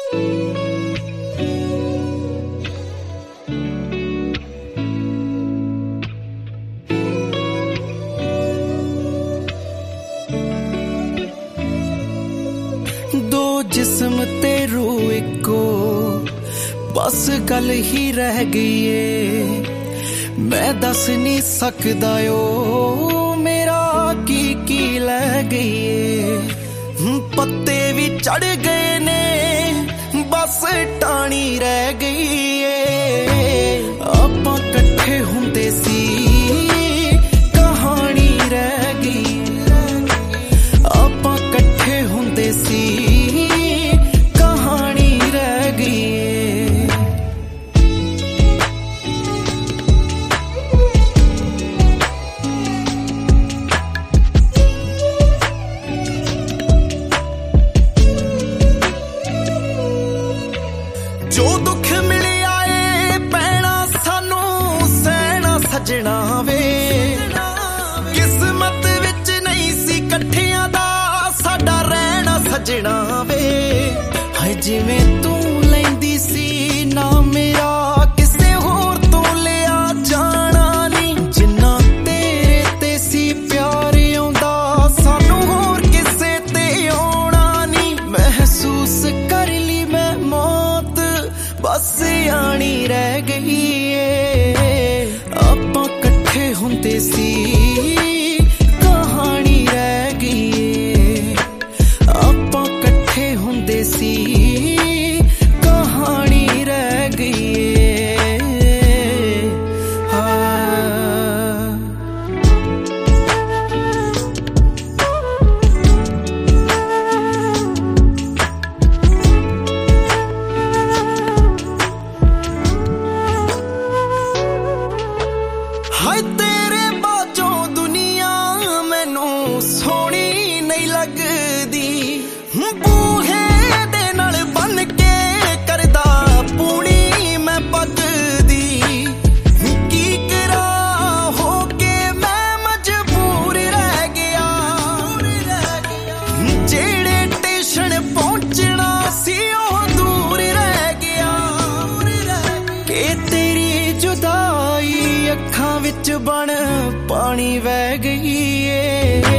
दो जिस्म ते रूह इको बस गल ही रह गई है। मैं दस नहीं सकदा ओ मेरा की लै गई है। पत्ते भी चढ़ गए ने बस टाणी रह गई है। आपां कट्ठे हुंदे सी कहानी रह गई। आपां कट्ठे हुंदे सी जो दुख मिलिया ए पैना सानू सहना सजना वे। किस्मत विच नहीं सी कट्ठियां दा साडा रहना सजना वे। हाय जिवें तू लैंदी सी ना मेरा किसे होर तो लिया जाना नहीं। जिन्ना तेरे ते सी प्यार आउंदा सानू होर किसे ते आउणा नहीं। महसूस कर ली मैं मौत बस आनी रह गई है। आपां कट्ठे हुंदे सी कहानी रह गई है। आपां कट्ठे हुंदे सी कहानी रह गई है। हाय तेरे बाजों दुनिया मैनू सोहनी नहीं लगदी। बूहे दे नाल बन के करदा पूनी मैं पकदी। की करा हो के मैं मजबूर रह गया। जेड़े स्टेशन पहुंचना सी ओह दूर रह गया। के तेरी जुदाई अखां विच बन पानी वह गई है।